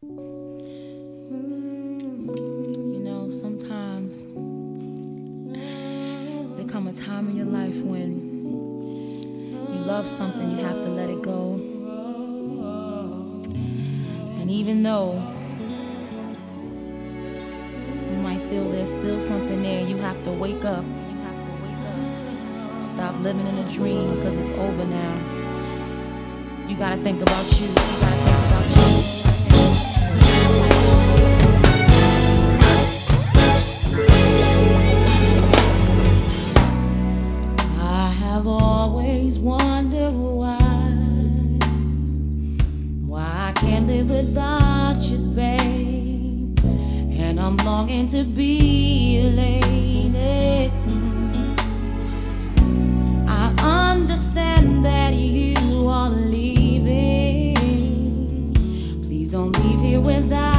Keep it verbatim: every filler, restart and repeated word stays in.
You know, sometimes there come a time in your life when you love something, you have to let it go. And even though you might feel there's still something there, you have to wake up. You have to wake up. Stop living in a dream, because it's over now. You gotta think about you. You gotta think about you. I have always wondered why, why I can't live without you, babe. And I'm longing to be a lady. I understand that you are leaving. Please don't leave here without